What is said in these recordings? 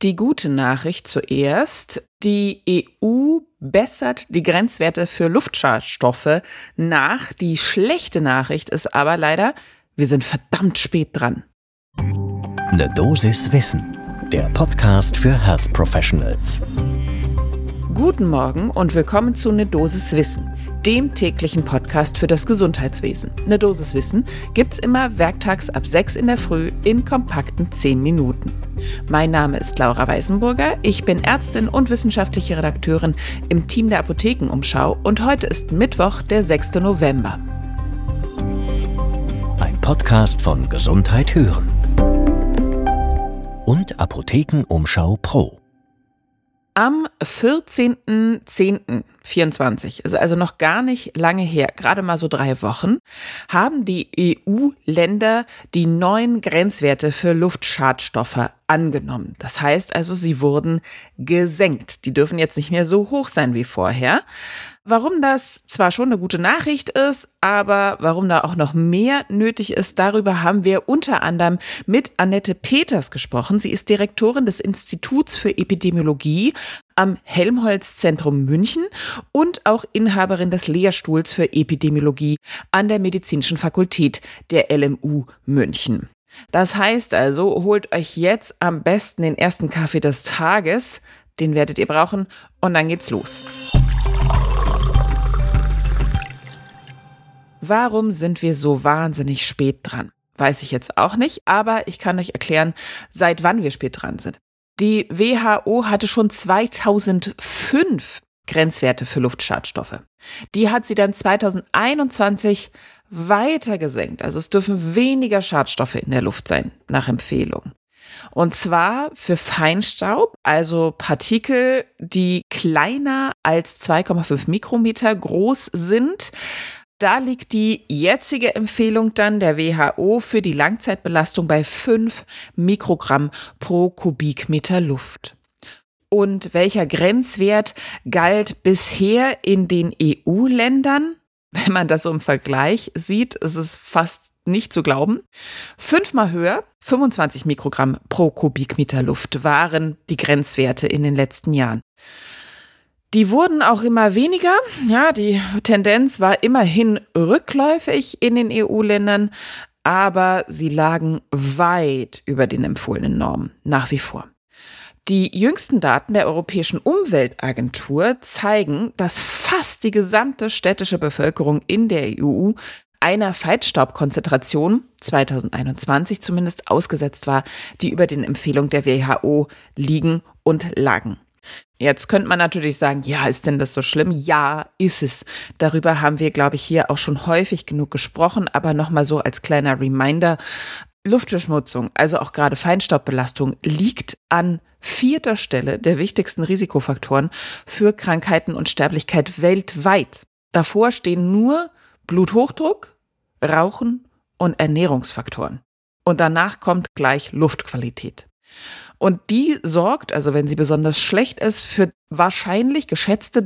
Die gute Nachricht zuerst. Die EU bessert die Grenzwerte für Luftschadstoffe nach. Die schlechte Nachricht ist aber leider, wir sind verdammt spät dran. Eine Dosis Wissen, der Podcast für Health Professionals. Guten Morgen und willkommen zu Ne Dosis Wissen, dem täglichen Podcast für das Gesundheitswesen. Ne Dosis Wissen gibt's immer werktags ab 6 in der Früh in kompakten 10 Minuten. Mein Name ist Laura Weißenburger, ich bin Ärztin und wissenschaftliche Redakteurin im Team der Apothekenumschau und heute ist Mittwoch, der 6. November. Ein Podcast von Gesundheit hören und Apothekenumschau Pro. Am 14.10.24, ist also noch gar nicht lange her, gerade mal so 3 Wochen, haben die EU-Länder die neuen Grenzwerte für Luftschadstoffe angenommen. Das heißt also, sie wurden gesenkt. Die dürfen jetzt nicht mehr so hoch sein wie vorher. Warum das zwar schon eine gute Nachricht ist, aber warum da auch noch mehr nötig ist, darüber haben wir unter anderem mit Annette Peters gesprochen. Sie ist Direktorin des Instituts für Epidemiologie am Helmholtz-Zentrum München und auch Inhaberin des Lehrstuhls für Epidemiologie an der Medizinischen Fakultät der LMU München. Das heißt also, holt euch jetzt am besten den ersten Kaffee des Tages, den werdet ihr brauchen, und dann geht's los. Warum sind wir so wahnsinnig spät dran? Weiß ich jetzt auch nicht, aber ich kann euch erklären, seit wann wir spät dran sind. Die WHO hatte schon 2005 Grenzwerte für Luftschadstoffe. Die hat sie dann 2021 weiter gesenkt. Also es dürfen weniger Schadstoffe in der Luft sein, nach Empfehlung. Und zwar für Feinstaub, also Partikel, die kleiner als 2,5 Mikrometer groß sind. Da liegt die jetzige Empfehlung dann der WHO für die Langzeitbelastung bei 5 Mikrogramm pro Kubikmeter Luft. Und welcher Grenzwert galt bisher in den EU-Ländern? Wenn man das so im Vergleich sieht, ist es fast nicht zu glauben. 5-mal höher, 25 Mikrogramm pro Kubikmeter Luft waren die Grenzwerte in den letzten Jahren. Die wurden auch immer weniger. Ja, die Tendenz war immerhin rückläufig in den EU-Ländern, aber sie lagen weit über den empfohlenen Normen, nach wie vor. Die jüngsten Daten der Europäischen Umweltagentur zeigen, dass fast die gesamte städtische Bevölkerung in der EU einer Feinstaubkonzentration, 2021 zumindest, ausgesetzt war, die über den Empfehlungen der WHO liegen und lagen. Jetzt könnte man natürlich sagen, ja, ist denn das so schlimm? Ja, ist es. Darüber haben wir, glaube ich, hier auch schon häufig genug gesprochen, aber nochmal so als kleiner Reminder. Luftverschmutzung, also auch gerade Feinstaubbelastung, liegt an 4. Stelle der wichtigsten Risikofaktoren für Krankheiten und Sterblichkeit weltweit. Davor stehen nur Bluthochdruck, Rauchen und Ernährungsfaktoren. Und danach kommt gleich Luftqualität. Und die sorgt, also wenn sie besonders schlecht ist, für wahrscheinlich geschätzte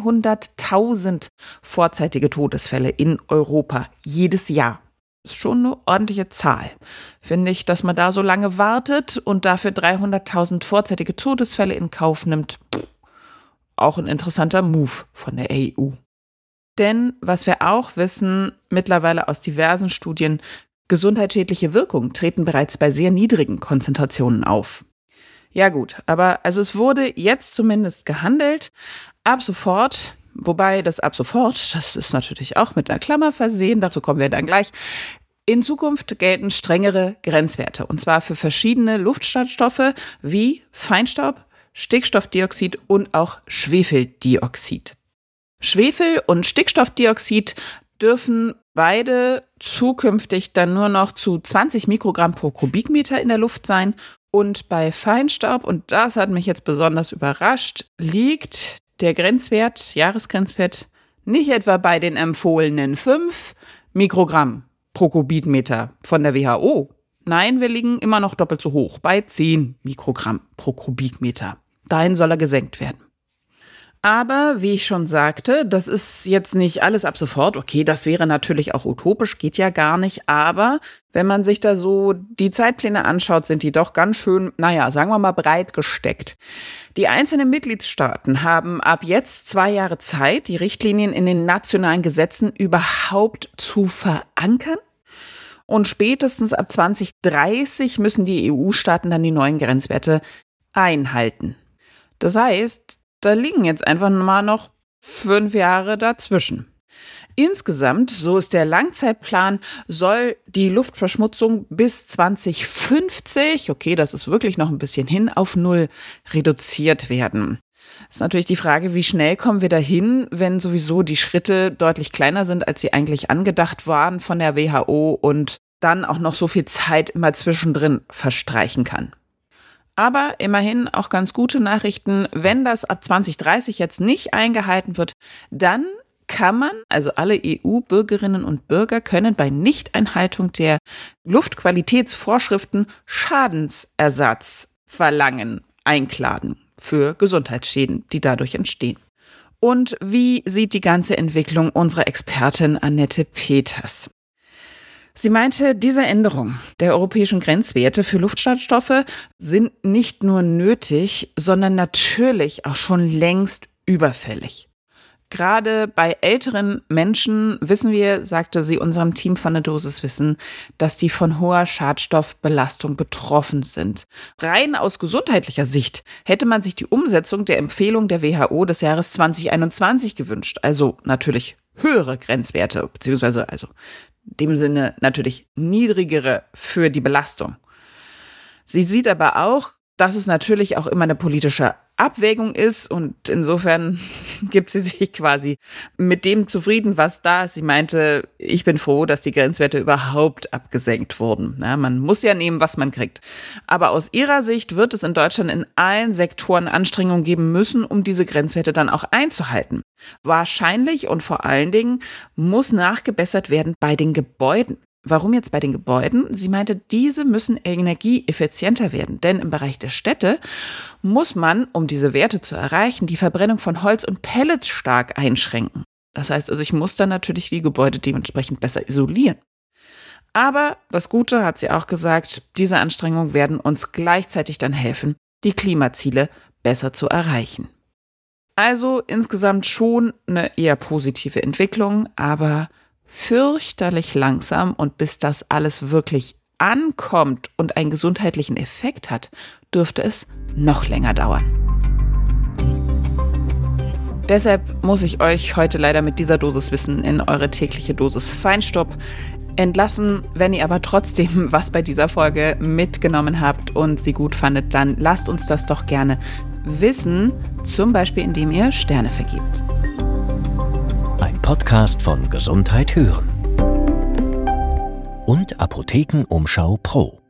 300.000 vorzeitige Todesfälle in Europa jedes Jahr. Das ist schon eine ordentliche Zahl. Finde ich, dass man da so lange wartet und dafür 300.000 vorzeitige Todesfälle in Kauf nimmt, auch ein interessanter Move von der EU. Denn was wir auch wissen, mittlerweile aus diversen Studien, gesundheitsschädliche Wirkungen treten bereits bei sehr niedrigen Konzentrationen auf. Ja gut, aber also es wurde jetzt zumindest gehandelt, ab sofort, wobei das ab sofort, das ist natürlich auch mit einer Klammer versehen, dazu kommen wir dann gleich. In Zukunft gelten strengere Grenzwerte, und zwar für verschiedene Luftschadstoffe wie Feinstaub, Stickstoffdioxid und auch Schwefeldioxid. Schwefel und Stickstoffdioxid dürfen beide zukünftig dann nur noch zu 20 Mikrogramm pro Kubikmeter in der Luft sein. Und bei Feinstaub, und das hat mich jetzt besonders überrascht, liegt der Grenzwert, Jahresgrenzwert, nicht etwa bei den empfohlenen 5 Mikrogramm pro Kubikmeter von der WHO. Nein, wir liegen immer noch doppelt so hoch, bei 10 Mikrogramm pro Kubikmeter. Dahin soll er gesenkt werden. Aber wie ich schon sagte, das ist jetzt nicht alles ab sofort. Okay, das wäre natürlich auch utopisch, geht ja gar nicht. Aber wenn man sich da so die Zeitpläne anschaut, sind die doch ganz schön, sagen wir mal, breit gesteckt. Die einzelnen Mitgliedstaaten haben ab jetzt 2 Jahre Zeit, die Richtlinien in den nationalen Gesetzen überhaupt zu verankern. Und spätestens ab 2030 müssen die EU-Staaten dann die neuen Grenzwerte einhalten. Das heißt, da liegen jetzt einfach mal noch 5 Jahre dazwischen. Insgesamt, so ist der Langzeitplan, soll die Luftverschmutzung bis 2050, okay, das ist wirklich noch ein bisschen hin, auf 0 reduziert werden. Das ist natürlich die Frage, wie schnell kommen wir dahin, wenn sowieso die Schritte deutlich kleiner sind, als sie eigentlich angedacht waren von der WHO und dann auch noch so viel Zeit immer zwischendrin verstreichen kann. Aber immerhin auch ganz gute Nachrichten, wenn das ab 2030 jetzt nicht eingehalten wird, dann kann man, also alle EU-Bürgerinnen und Bürger können bei Nichteinhaltung der Luftqualitätsvorschriften Schadensersatz verlangen, einklagen für Gesundheitsschäden, die dadurch entstehen. Und wie sieht die ganze Entwicklung unserer Expertin Annette Peters? Sie meinte, diese Änderung der europäischen Grenzwerte für Luftschadstoffe sind nicht nur nötig, sondern natürlich auch schon längst überfällig. Gerade bei älteren Menschen wissen wir, sagte sie unserem Team von der Dosis Wissen, dass die von hoher Schadstoffbelastung betroffen sind. Rein aus gesundheitlicher Sicht hätte man sich die Umsetzung der Empfehlung der WHO des Jahres 2021 gewünscht. Also natürlich höhere Grenzwerte, beziehungsweise in dem Sinne natürlich niedrigere für die Belastung. Sie sieht aber auch, dass es natürlich auch immer eine politische Abwägung ist und insofern gibt sie sich quasi mit dem zufrieden, was da ist. Sie meinte, ich bin froh, dass die Grenzwerte überhaupt abgesenkt wurden. Ja, man muss ja nehmen, was man kriegt. Aber aus ihrer Sicht wird es in Deutschland in allen Sektoren Anstrengungen geben müssen, um diese Grenzwerte dann auch einzuhalten. Wahrscheinlich und vor allen Dingen muss nachgebessert werden bei den Gebäuden. Warum jetzt bei den Gebäuden? Sie meinte, diese müssen energieeffizienter werden, denn im Bereich der Städte muss man, um diese Werte zu erreichen, die Verbrennung von Holz und Pellets stark einschränken. Das heißt also, ich muss dann natürlich die Gebäude dementsprechend besser isolieren. Aber das Gute, hat sie auch gesagt, diese Anstrengungen werden uns gleichzeitig dann helfen, die Klimaziele besser zu erreichen. Also insgesamt schon eine eher positive Entwicklung, aber fürchterlich langsam und bis das alles wirklich ankommt und einen gesundheitlichen Effekt hat, dürfte es noch länger dauern. Deshalb muss ich euch heute leider mit dieser Dosis Wissen in eure tägliche Dosis Feinstaub entlassen. Wenn ihr aber trotzdem was bei dieser Folge mitgenommen habt und sie gut fandet, dann lasst uns das doch gerne wissen, zum Beispiel indem ihr Sterne vergebt. Ein Podcast von Gesundheit hören und Apothekenumschau Pro.